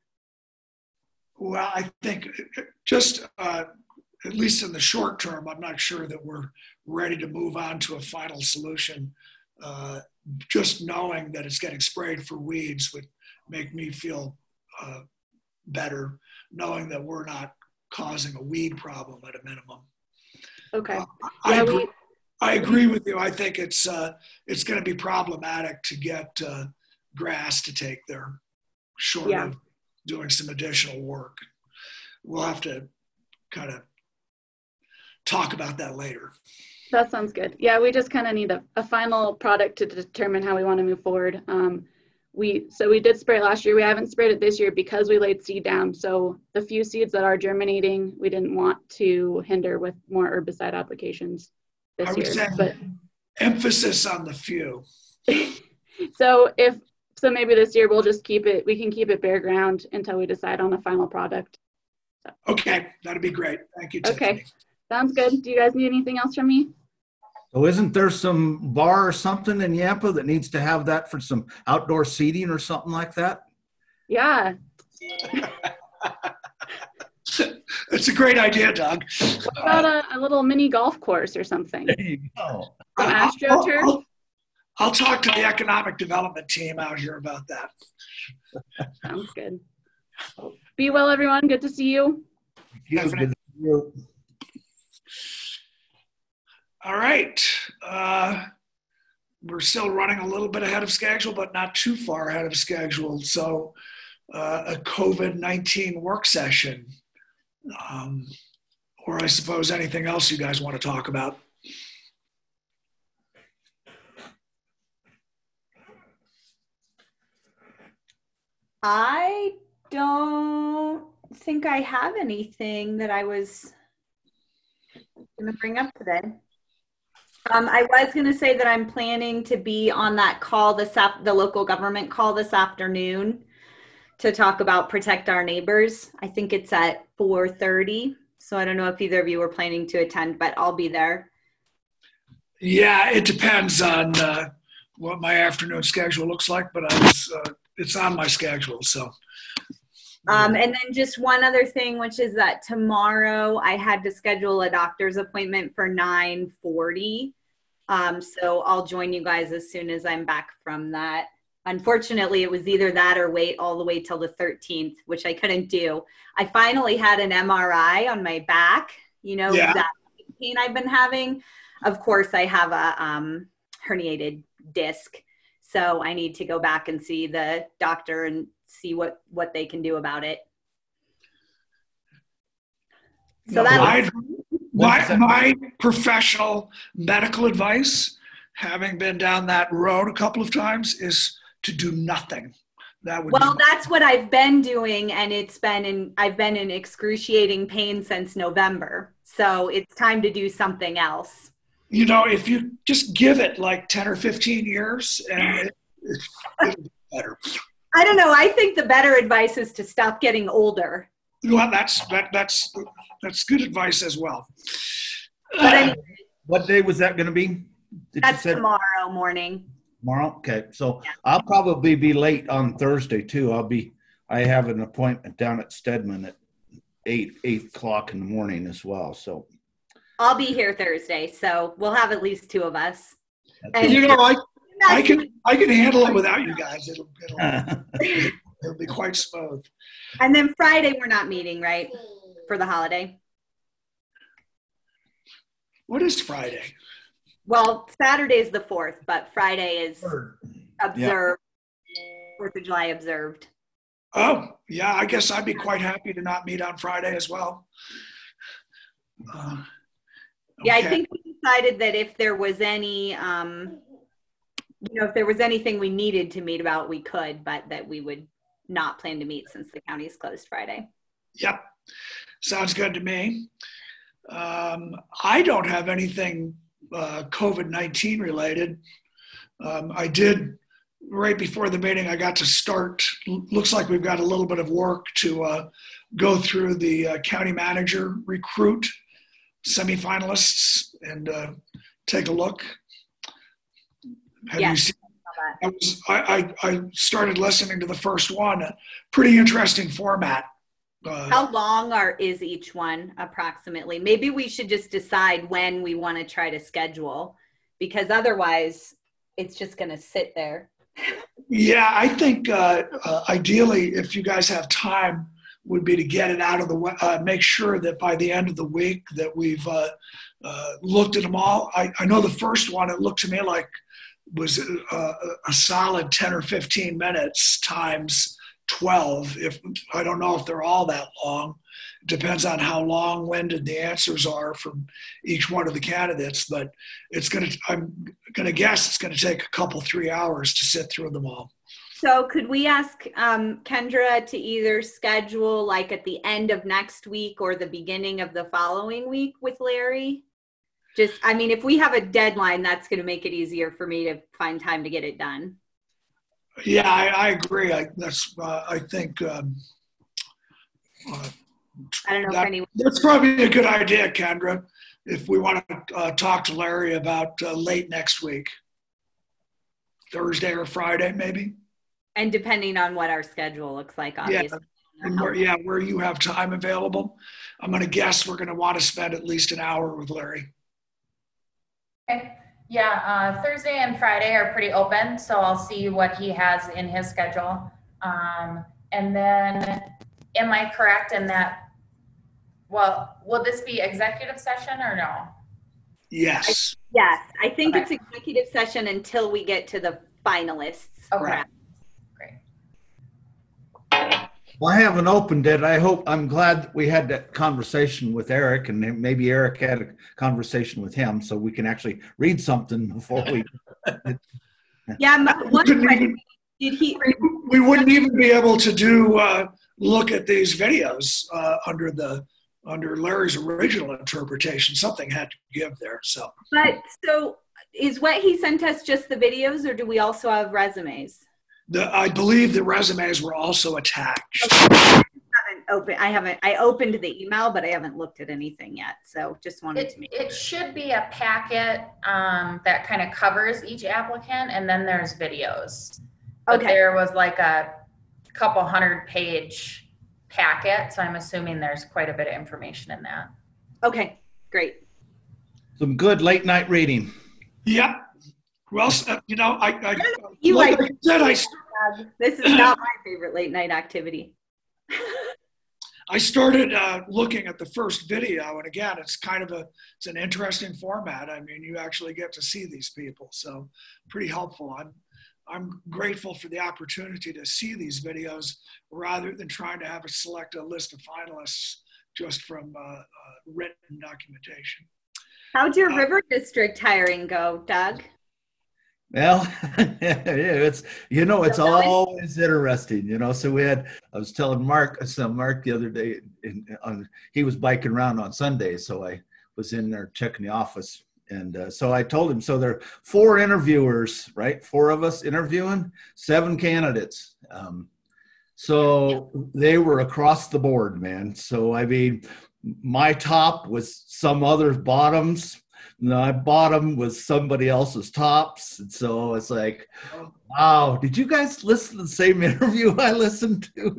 Well, I think just uh, at least in the short term, I'm not sure that we're ready to move on to a final solution. Uh, just knowing that it's getting sprayed for weeds would make me feel uh, better, knowing that we're not causing a weed problem at a minimum. Okay. Uh, yeah, I, agree, we, I agree with you. I think it's uh, it's going to be problematic to get uh, grass to take there, short yeah. of doing some additional work. We'll have to kind of talk about that later. That sounds good. Yeah, we just kind of need a, a final product to determine how we want to move forward. Um, we so we did spray it last year. We haven't sprayed it this year because we laid seed down. So the few seeds that are germinating, we didn't want to hinder with more herbicide applications this I would year. say but emphasis on the few. so if so, maybe this year we'll just keep it. We can keep it bare ground until we decide on a final product. So. Okay, that'd be great. Thank you, Tiffany. Okay, sounds good. Do you guys need anything else from me? So isn't there some bar or something in Yampa that needs to have that for some outdoor seating or something like that? Yeah. It's a great idea, Doug. What about a, a little mini golf course or something? There you go. Some AstroTurf? I'll, I'll, I'll talk to the economic development team out here about that. Sounds good. Be well, everyone. Good to see you. Good to see you. All right. Uh, we're still running a little bit ahead of schedule, but not too far ahead of schedule. So uh, a COVID nineteen work session, um, or I suppose anything else you guys want to talk about. I don't think I have anything that I was going to bring up today. Um, I was going to say that I'm planning to be on that call this af- the local government call this afternoon to talk about Protect Our Neighbors. I think it's at four thirty. So I don't know if either of you are planning to attend, but I'll be there. Yeah, it depends on uh, what my afternoon schedule looks like, but I was, uh, it's on my schedule. So. Um, and then just one other thing, which is that tomorrow I had to schedule a doctor's appointment for nine forty. Um, so I'll join you guys as soon as I'm back from that. Unfortunately, it was either that or wait all the way till the thirteenth, which I couldn't do. I finally had an M R I on my back, you know, Yeah. that pain I've been having. Of course, I have a um, herniated disc. So I need to go back and see the doctor and see what, what they can do about it. So that my, my, my professional medical advice, having been down that road a couple of times, is to do nothing. That would well, be- that's what I've been doing, and it's been in I've been in excruciating pain since November. So it's time to do something else. You know, if you just give it like ten or fifteen years, and it, it, it'll be better. I don't know. I think the better advice is to stop getting older. Well, that's that, that's that's good advice as well. But anyway, What day was that going to be? Did that's you say tomorrow morning. tomorrow? Okay, so Yeah. I'll probably be late on Thursday too. I'll be. I have an appointment down at Stedman at eight eight o'clock in the morning as well. So I'll be here Thursday, so we'll have at least two of us. And You know, I I can I can handle it without you guys. It'll it'll, it'll be quite smooth. And then Friday we're not meeting, right? For the holiday. What is Friday? Well, Saturday is the fourth, but Friday is observed. Fourth of July observed. Oh, yeah. I guess I'd be quite happy to not meet on Friday as well. Uh, Yeah, I okay. think we decided that if there was any, um, you know, if there was anything we needed to meet about, we could, but that we would not plan to meet since the county is closed Friday. Yep. Sounds good to me. Um, I don't have anything uh, COVID nineteen related. Um, I did, right before the meeting, I got to start. Looks like we've got a little bit of work to uh, go through the uh, county manager recruit semifinalists and uh, take a look. Have Yes, you seen? I I, was, I, I, I started listening to the first one. A pretty interesting format. Uh, How long are is each one approximately? Maybe we should just decide when we want to try to schedule, because otherwise it's just going to sit there. Yeah, I think uh, uh, ideally, if you guys have time, would be to get it out of the way, uh, make sure that by the end of the week that we've uh, uh, looked at them all. I, I know the first one, it looked to me like was a, a solid ten or fifteen minutes times twelve. If I don't know if they're all that long. It depends on how long-winded the answers are from each one of the candidates, but it's going to, I'm going to guess it's going to take a couple, three hours to sit through them all. So could we ask um, Kendra to either schedule like at the end of next week or the beginning of the following week with Larry? Just, I mean, if we have a deadline, that's going to make it easier for me to find time to get it done. Yeah, I, I agree. I, that's, uh, I think um, uh, I don't know that, if anyone. that's probably a good idea, Kendra, if we want to uh, talk to Larry about uh, late next week, Thursday or Friday, maybe. And depending on what our schedule looks like, obviously. And where, yeah, where you have time available. I'm going to guess we're going to want to spend at least an hour with Larry. Okay. Yeah, uh, Thursday and Friday are pretty open, so I'll see what he has in his schedule. Um, and then, am I correct in that, well, will this be executive session or no? Yes. Yes, I think Okay. it's executive session until we get to the finalists. Okay. Correct. Well, I haven't opened it. I hope, I'm glad that we had that conversation with Eric, and then maybe Eric had a conversation with him so we can actually read something before we. Yeah, my, one Couldn't question, even- Did he? We wouldn't even be able to do uh, look at these videos uh, under the under Larry's original interpretation. Something had to give there. So, but so is what he sent us just the videos, or do we also have resumes? The, I believe the resumes were also attached. Okay. I haven't opened. I haven't. I opened the email, but I haven't looked at anything yet. So just wanted It, to make. it should be a packet um, that kind of covers each applicant, and then there's videos. But Okay. there was like a couple hundred page packet, so I'm assuming there's quite a bit of information in that. Okay, great. Some good late night reading. Yep. Well, uh, you know, I, I You like, like- I said, I, This is not my favorite late night activity. I started uh, looking at the first video, and again, it's kind of a it's an interesting format. I mean, you actually get to see these people, so pretty helpful. I'm I'm grateful for the opportunity to see these videos rather than trying to have a select a list of finalists just from uh, uh, written documentation. How'd your Uh, River District hiring go, Doug? Well, yeah, it's, you know, it's Still going? always interesting, you know. So we had, I was telling Mark, I saw Mark the other day, in, on, he was biking around on Sundays. So I was in there checking the office. And uh, so I told him, so there are four interviewers, right? Four of us interviewing, seven candidates. Um, so they were across the board, man. So, I mean, my top was some other bottoms. My bottom was somebody else's tops. And so it's like, wow, did you guys listen to the same interview I listened to?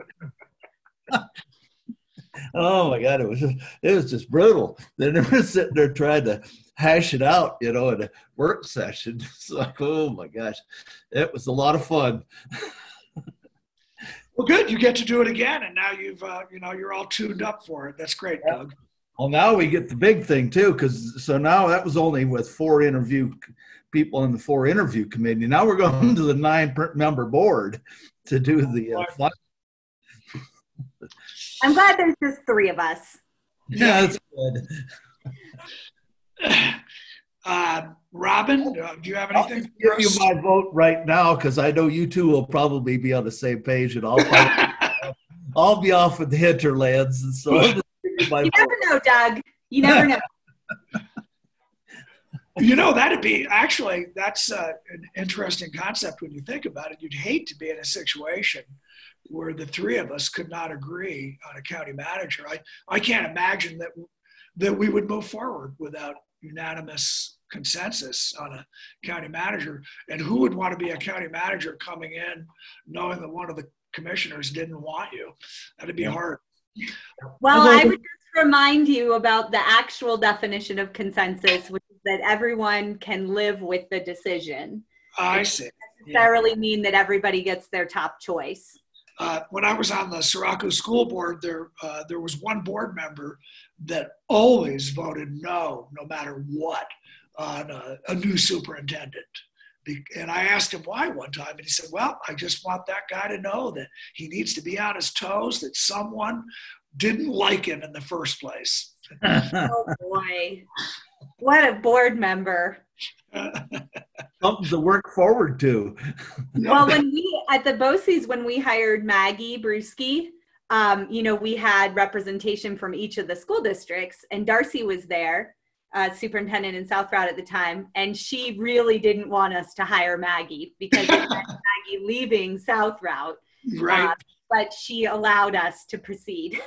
Oh my God, it was just, it was just brutal. Then they were sitting there trying to hash it out, you know, in a work session. It's like, oh my gosh, it was a lot of fun. Well, good. You get to do it again, and now you've uh, you know you're all tuned up for it. That's great, Doug. Well, now we get the big thing too, because so now that was only with four interview people in the four interview committee. Now we're going to the nine member board to do the uh, fun. I'm glad there's just three of us. Yeah, that's good. Uh, Robin, uh, do you have I'll anything? give you my vote right now because I know you two will probably be on the same page, and I'll probably, I'll be off with the hinterlands, and so I'll just give you my You vote. never know, Doug. You never know. You know, that'd be actually, that's uh, an interesting concept when you think about it. You'd hate to be in a situation where the three of us could not agree on a county manager. I, I can't imagine that that we would move forward without unanimous consensus on a county manager. And who would want to be a county manager coming in knowing that one of the commissioners didn't want you? That'd be hard. Well, I would just remind you about the actual definition of consensus, which is that everyone can live with the decision. I It see. doesn't necessarily mean that everybody gets their top choice. Uh, when I was on the Sirocco School Board, there uh, there was one board member that always voted no, no matter what, on a, a new superintendent. Be- And I asked him why one time, and he said, well, I just want that guy to know that he needs to be on his toes, that someone didn't like him in the first place. Oh boy. What a board member. Something to work forward to. Well, when we, at the BOCES, when we hired Maggie Brewski, um, you know, we had representation from each of the school districts, and Darcy was there, uh, superintendent in South Route at the time, and she really didn't want us to hire Maggie because it meant Maggie leaving South Route. Right. Uh, but she allowed us to proceed.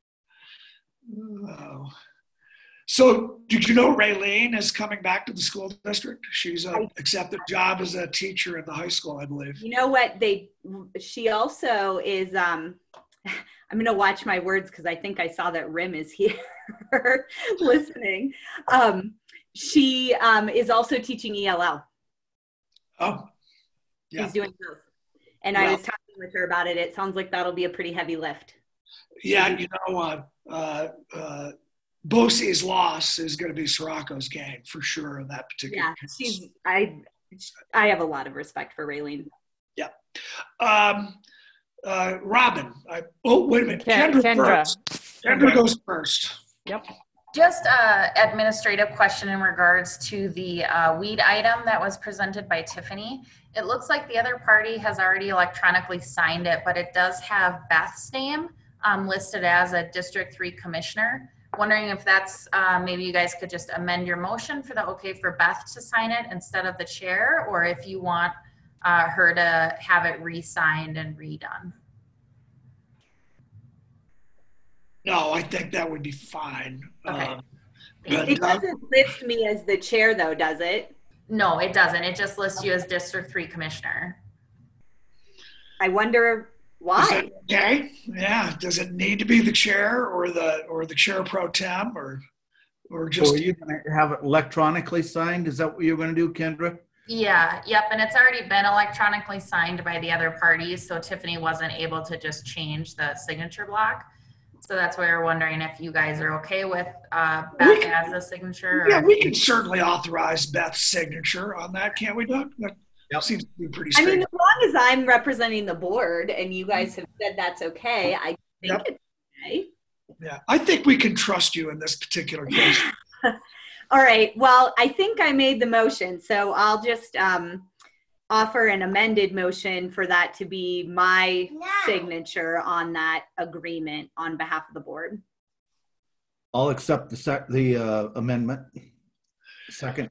Oh. So did you know Raylene is coming back to the school district? She's uh, accepted a job as a teacher at the high school, I believe. You know what? They, she also is, um, I'm going to watch my words because I think I saw that Rim is here listening. Um, she um, is also teaching E L L. Oh, yeah. She's doing both. And Well, I was talking with her about it. It sounds like that'll be a pretty heavy lift. Yeah, you know, uh, uh, uh, BOCES' loss is going to be Sirocco's gain for sure in that particular Yeah, case. she's, I, I have a lot of respect for Raylene. Yeah. Um, uh, Robin, I, oh, wait a minute. Ken- Kendra, Kendra. first. Kendra goes first. Yep. Just a administrative question in regards to the uh, weed item that was presented by Tiffany. It looks like the other party has already electronically signed it, but it does have Beth's name um, listed as a District three commissioner. Wondering if that's, uh, maybe you guys could just amend your motion for the okay for Beth to sign it instead of the chair, or if you want uh, her to have it re-signed and redone. No, I think that would be fine. Okay. Um, It but, uh, doesn't list me as the chair though, does it? No, it doesn't. It just lists you as District three commissioner. I wonder is why. that okay? Yeah. Does it need to be the chair or the or the chair pro tem or or So just are you going to have it electronically signed? Is that what you're going to do, Kendra? Yeah, yep, and it's already been electronically signed by the other parties, so Tiffany wasn't able to just change the signature block. So that's why we're wondering if you guys are okay with uh, We Beth can- as a signature. Or, Yeah, we can certainly authorize Beth's signature on that, can't we, Doug? That Yep. seems to be pretty I straight. mean, as long as I'm representing the board and you guys have said that's okay, I think Yep. it's okay. Yeah, I think we can trust you in this particular case. All right. Well, I think I made the motion, so I'll just um, offer an amended motion for that to be my signature on that agreement on behalf of the board. I'll accept the sec, the uh, amendment. Second.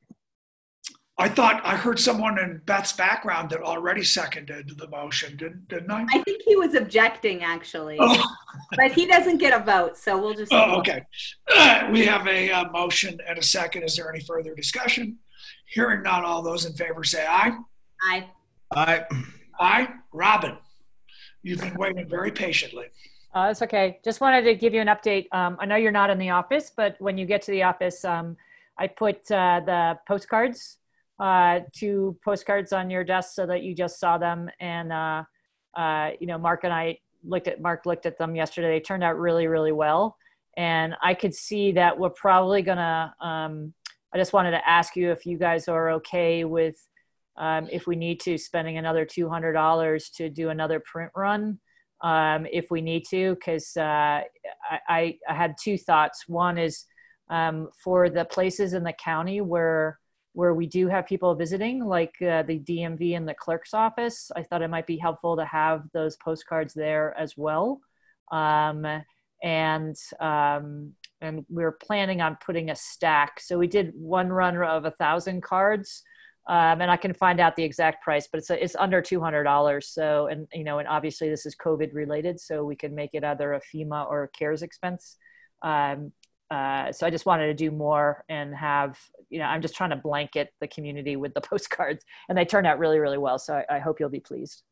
I thought I heard someone in Beth's background that already seconded the motion, didn't, didn't I? I think he was objecting actually, Oh, but he doesn't get a vote, so we'll just. oh okay. Uh, we have a uh, motion and a second. Is there any further discussion? Hearing not all those in favor say aye. Aye. Aye. Aye. Robin, you've been waiting very patiently. Uh, it's okay. Just wanted to give you an update. Um, I know you're not in the office, but when you get to the office, um, I put uh, the postcards, uh, two postcards on your desk so that you just saw them. And, uh, uh, you know, Mark and I looked at, Mark looked at them yesterday. They turned out really, really well. And I could see that we're probably gonna, um, I just wanted to ask you if you guys are okay with, um, if we need to, spending another two hundred dollars to do another print run. Um, if we need to, because uh, I, I, I had two thoughts. One is um, for the places in the county where where we do have people visiting, like uh, the D M V and the clerk's office, I thought it might be helpful to have those postcards there as well. Um, and um, and we're planning on putting a stack. So we did one run of a thousand cards. Um, and I can find out the exact price, but it's it's under two hundred dollars. So, and you know, and obviously this is COVID related, so we can make it either a FEMA or a CARES expense. Um, uh, so I just wanted to do more and have, you know, I'm just trying to blanket the community with the postcards, and they turned out really, really well. So I, I hope you'll be pleased.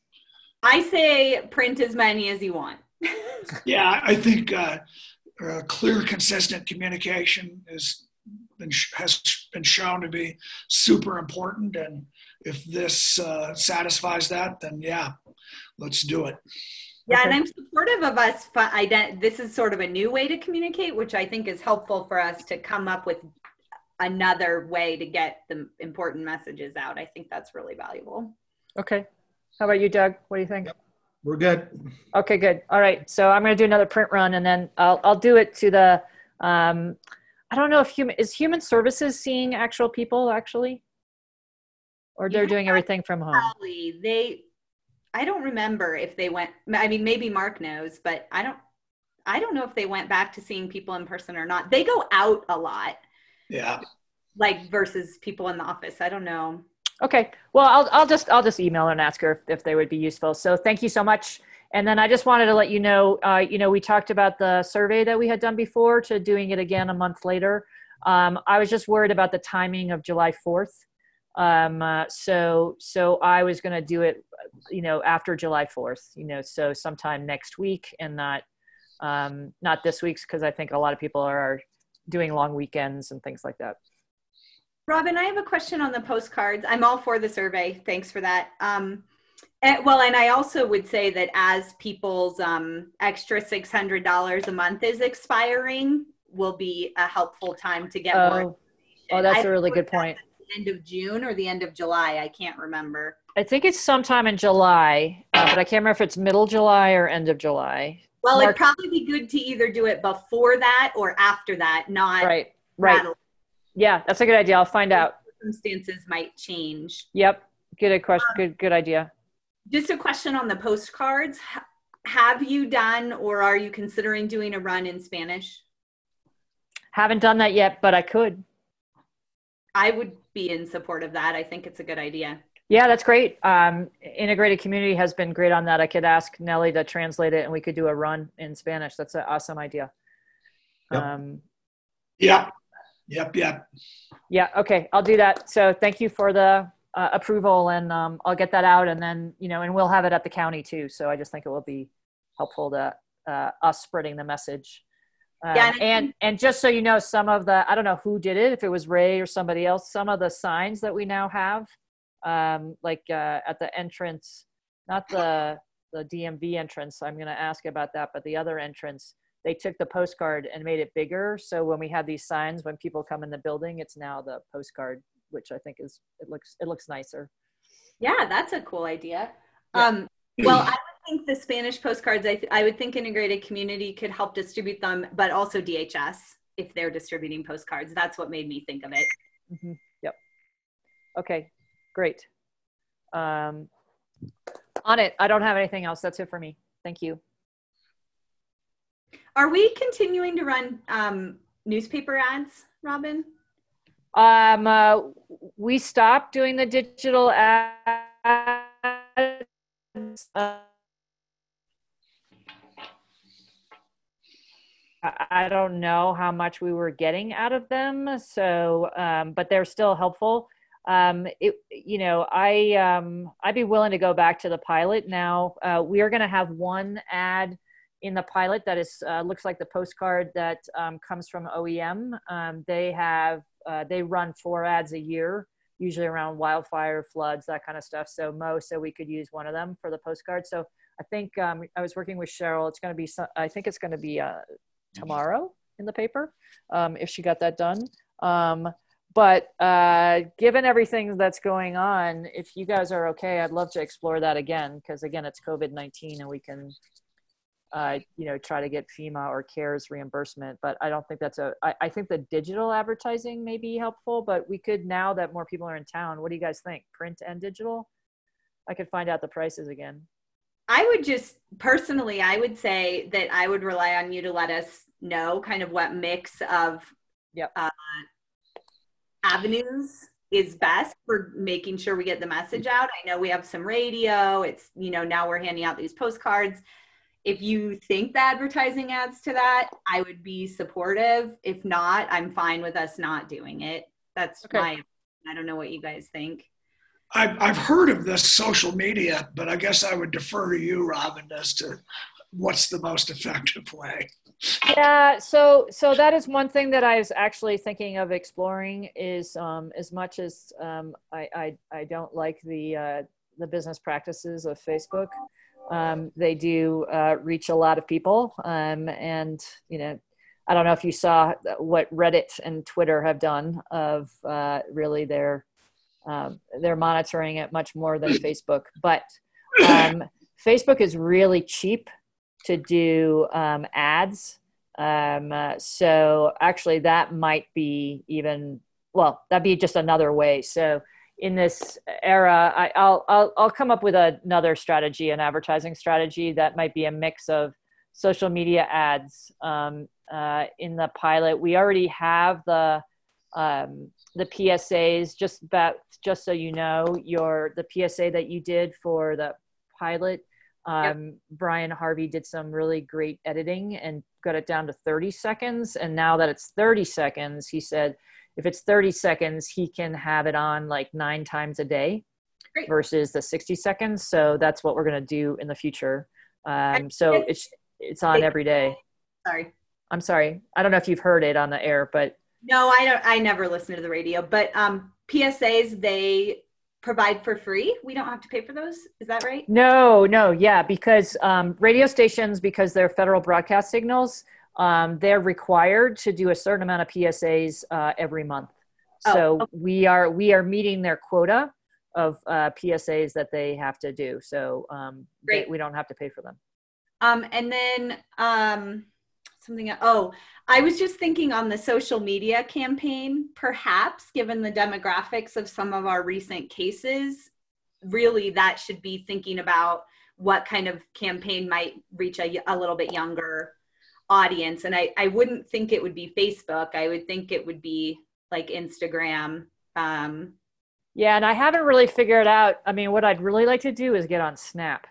I say print as many as you want. Yeah, I think uh, uh, clear, consistent communication is been, has been shown to be super important. And if this uh, satisfies that, then yeah, let's do it. Yeah, Okay. and I'm supportive of us. fi- ident- This is sort of a new way to communicate, which I think is helpful for us to come up with another way to get the important messages out. I think that's really valuable. Okay. How about you, Doug? What do you think? We're good. Okay, good. All right. So I'm going to do another print run, and then I'll I'll do it to the. Um, I don't know if human is human services seeing actual people actually, or they're Yeah, doing everything from home. Probably they. I don't remember if they went. I mean, maybe Mark knows, but I don't. I don't know if they went back to seeing people in person or not. They go out a lot, Yeah. like versus people in the office. I don't know. Okay. Well, I'll I'll just I'll just email and ask her if, if they would be useful. So thank you so much. And then I just wanted to let you know, uh, you know, we talked about the survey that we had done before to doing it again a month later. Um, I was just worried about the timing of July fourth. Um, uh, so so I was going to do it, you know, after July fourth, you know, so sometime next week and not um, not this week's, because I think a lot of people are doing long weekends and things like that. Robin, I have a question on the postcards. I'm all for the survey. Thanks for that. Um, and, well, and I also would say that as people's um, extra six hundred dollars a month is expiring, will be a helpful time to get more Oh, information. oh, that's I a don't really know good if that's point. at the end of June or the end of July. I can't remember. I think it's sometime in July, uh, but I can't remember if it's middle July or end of July. Well, Mark, it'd probably be good to either do it before that or after that, not right, right. rattle. Yeah, that's a good idea. I'll find out. Circumstances might change. Yep. Good question. Um, Good, good idea. Just a question on the postcards. Ha- Have you done or are you considering doing a run in Spanish? Haven't done that yet, but I could. I would be in support of that. I think it's a good idea. Yeah, that's great. Um, Integrated Community has been great on that. I could ask Nelly to translate it and we could do a run in Spanish. That's an awesome idea. Yep. Um, Yep. Yep. Yep. yeah, okay, I'll do that. So thank you for the uh, approval and um, I'll get that out and then, you know, and we'll have it at the county too. So I just think it will be helpful to uh, us spreading the message. Um, Yeah, and and just so you know, some of the, I don't know who did it, if it was Ray or somebody else, some of the signs that we now have, um, like uh, at the entrance, not the the D M V entrance, I'm going to ask about that, but the other entrance, they took the postcard and made it bigger. So when we have these signs, when people come in the building, it's now the postcard, which I think is, it looks, it looks nicer. Yeah, that's a cool idea. Yeah. Um, well, I would think the Spanish postcards, I, th- I would think Integrated Community could help distribute them, but also D H S if they're distributing postcards. That's what made me think of it. Mm-hmm. Yep. Okay, great. Um, on it, I don't have anything else. That's it for me. Thank you. Are we continuing to run um, newspaper ads, Robin? Um, uh, we stopped doing the digital ads. Uh, I don't know how much we were getting out of them. So, um, but they're still helpful. Um, it, you know, I, um, I'd be willing to go back to the pilot now. Uh, we are going to have one ad in the pilot that is, uh, looks like the postcard that um, comes from O E M. Um, they have, uh, they run four ads a year, usually around wildfire, floods, that kind of stuff. So Mo said we could use one of them for the postcard. So I think um, I was working with Cheryl. It's going to be, some, I think it's going to be uh, tomorrow in the paper um, if she got that done. Um, but uh, given everything that's going on, if you guys are okay, I'd love to explore that again, because again, it's COVID nineteen and we can, uh, you know, try to get FEMA or CARES reimbursement. But I don't think that's a, I, I think the digital advertising may be helpful, but we could, now that more people are in town, what do you guys think? Print and digital? I could find out the prices again. I would just, personally, I would say that I would rely on you to let us know kind of what mix of yep. uh, avenues is best for making sure we get the message out. I know we have some radio. It's, you know, now we're handing out these postcards. If you think the advertising adds to that, I would be supportive. If not, I'm fine with us not doing it. That's okay. my, I don't know what you guys think. I've, I've heard of this social media, but I guess I would defer to you, Robin, as to what's the most effective way. Yeah, so so that is one thing that I was actually thinking of exploring is um, as much as um, I, I I don't like the uh, the business practices of Facebook. Um, they do uh, reach a lot of people, um, and you know, I don't know if you saw what Reddit and Twitter have done of uh, really their um, they're monitoring it much more than Facebook, but um, Facebook is really cheap to do um, ads. Um, uh, so actually that might be even, well, that'd be just another way. So in this era, I, I'll, I'll, I'll come up with another strategy, an advertising strategy that might be a mix of social media ads. Um, uh, in the pilot, we already have the, um, the P S As, just about, just so you know, your, the P S A that you did for the pilot. Um, yep. Brian Harvey did some really great editing and got it down to thirty seconds. And now that it's thirty seconds, he said, if it's thirty seconds, he can have it on like nine times a day great. Versus the sixty seconds. So that's what we're going to do in the future. Um, so it's, it's on every day. Sorry. I'm sorry. I don't know if you've heard it on the air, but. No, I don't, I never listen to the radio, but um, P S As, they provide for free. We don't have to pay for those. Is that right? No, no. Yeah. Because um, radio stations, because they're federal broadcast signals, um, they're required to do a certain amount of P S As uh, every month. So oh, okay. we are, we are meeting their quota of uh, P S As that they have to do. So um, they, we don't have to pay for them. Um, and then um, something, oh, I was just thinking on the social media campaign, perhaps given the demographics of some of our recent cases, really that should be thinking about what kind of campaign might reach a, a little bit younger audience. And I, I wouldn't think it would be Facebook. I would think it would be like Instagram. Um, yeah, and I haven't really figured out, I mean, what I'd really like to do is get on Snap.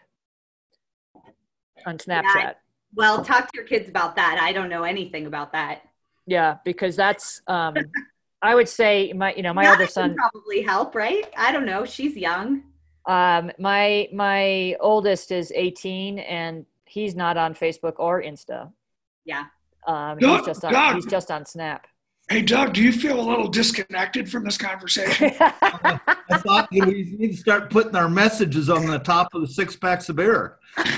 On Snapchat. Yeah, well, talk to your kids about that. I don't know anything about that. Yeah, because that's, um, I would say my, you know, my That older son can probably help, right? I don't know. She's young. Um, my, my oldest is eighteen and he's not on Facebook or Insta. Yeah. Um, Doug, he's just on, Doug. he's just on Snap. Hey, Doug, do you feel a little disconnected from this conversation? I thought you know, we need to start putting our messages on the top of the six packs of beer.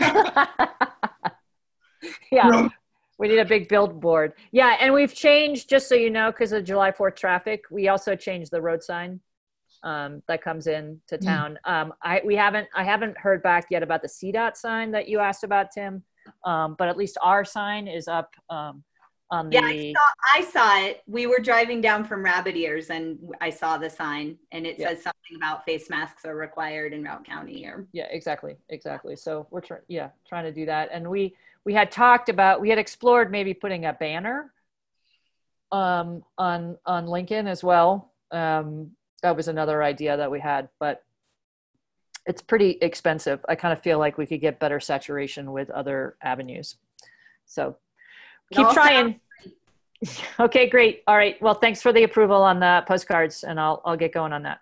Yeah, we need a big billboard. Yeah, and we've changed, just so you know, because of July fourth traffic, we also changed the road sign um, that comes in to town. Mm. Um, I we haven't I haven't heard back yet about the C DOT sign that you asked about, Tim. Um, but at least our sign is up um, on the. Yeah, I saw, I saw it. We were driving down from Rabbit Ears, and I saw the sign, and it yeah. says something about face masks are required in Routt County. Or yeah, exactly, exactly. So we're trying, yeah, trying to do that, and we we had talked about, we had explored maybe putting a banner um, on on Lincoln as well. Um, that was another idea that we had, but it's pretty expensive. I kind of feel like we could get better saturation with other avenues. So keep trying. Okay, great. All right. Well, thanks for the approval on the postcards, and I'll I'll get going on that.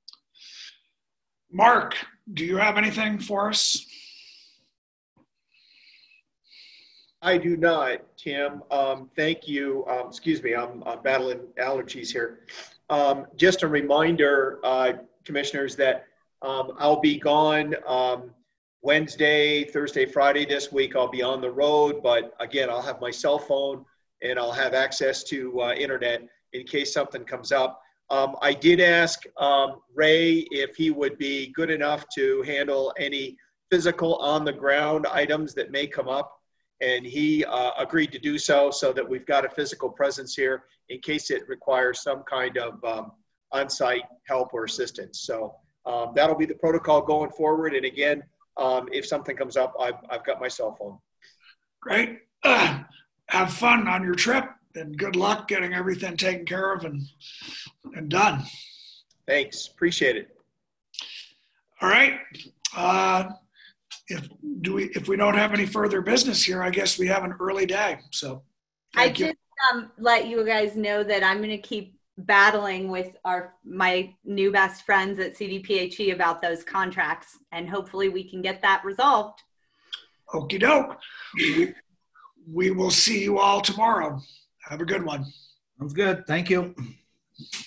Mark, do you have anything for us? I do not, Tim. Um, thank you. Um, excuse me, I'm, I'm battling allergies here. Um, just a reminder, uh, commissioners, that um, I'll be gone um, Wednesday, Thursday, Friday this week. I'll be on the road, but again, I'll have my cell phone and I'll have access to uh, internet in case something comes up. Um, I did ask um, Ray if he would be good enough to handle any physical on the ground items that may come up. And he uh, agreed to do so, so that we've got a physical presence here in case it requires some kind of um, on-site help or assistance. So um, that'll be the protocol going forward. And again, um, if something comes up, I've, I've got my cell phone. Great. Uh, have fun on your trip and good luck getting everything taken care of and, and done. Thanks. Appreciate it. All right. Uh, If do we if we don't have any further business here, I guess we have an early day. So I just um, let you guys know that I'm going to keep battling with our my new best friends at C D P H E about those contracts, and hopefully we can get that resolved. Okie doke. We, we will see you all tomorrow. Have a good one. Sounds good. Thank you.